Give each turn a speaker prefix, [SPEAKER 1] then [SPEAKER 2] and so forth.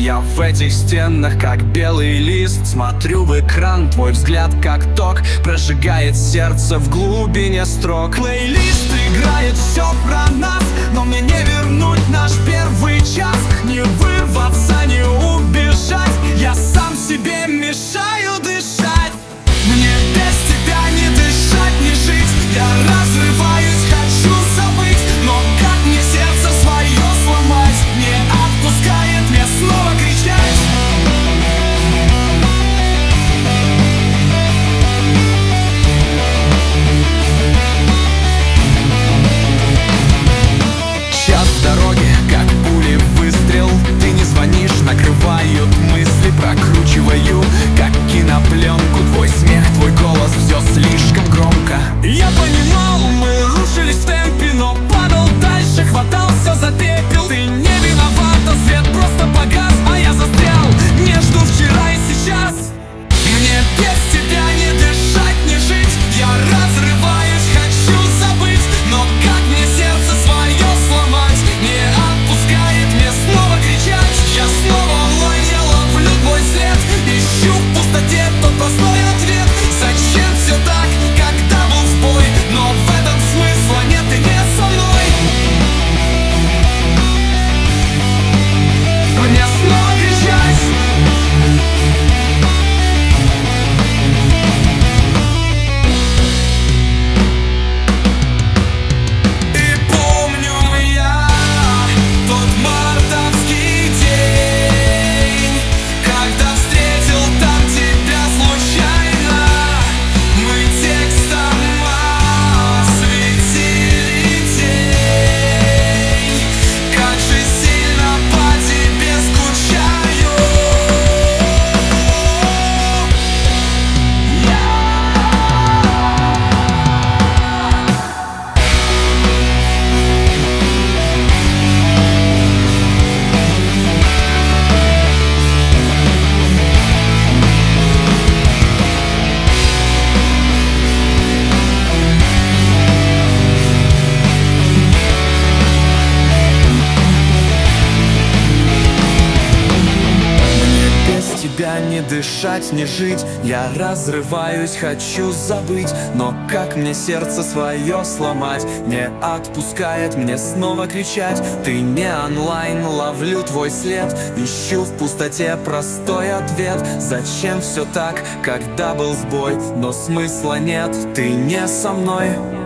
[SPEAKER 1] Я в этих стенах, как белый лист, смотрю в экран, твой взгляд как ток прожигает сердце в глубине строк. Плейлист играет все про нас, но мне не вернуть наш первый час. Не вырваться, не убежать, я сам себе мешаю дышать. Мне без тебя не дышать, не жить. Я разрываюсь, хочу забыть, но как мне сердце свое сломать? Не отпускает мне снова кричать. Час в дороге, как пули выстрел. Ты не звонишь, накрывают мысли, прокручиваю, как кинопленку. Твой смех, твой голос, все слишком громко. Я понимал, мы рушились в темпе, но падал дальше, хватался за пепел. Ты не виновата, свет просто погас, а я застрял между вчера и сейчас. Мне без тебя не дышать, не жить. Я разрываюсь, хочу забыть, но как мне сердце свое сломать? Не отпускает мне снова кричать. Я снова онлайн, я ловлю твой след, ищу в пустоте тот простой ответ. Зачем все так, когда был сбой? Но в этом смысла нет, ты не со мной. Мне снова кричать. И помню я тот мартовский день, когда встретил там тебя случайно. Мы текстом осветили день. Как же сильно по тебе скучаю. Мне без тебя не дышать, не жить. Я разрываюсь, хочу забыть, но как мне сердце свое сломать? Не отпускает мне снова кричать. Ты не онлайн, ловлю твой след, ищу в пустоте простой ответ. Зачем все так, когда был сбой? Но смысла нет, ты не со мной.